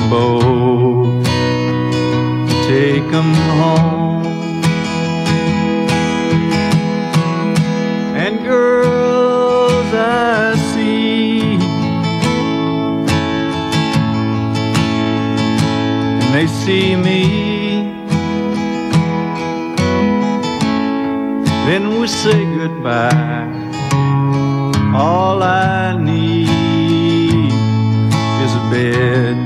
boat, take 'em home. And girls I see, and they see me, then we say goodbye. All I need is a bed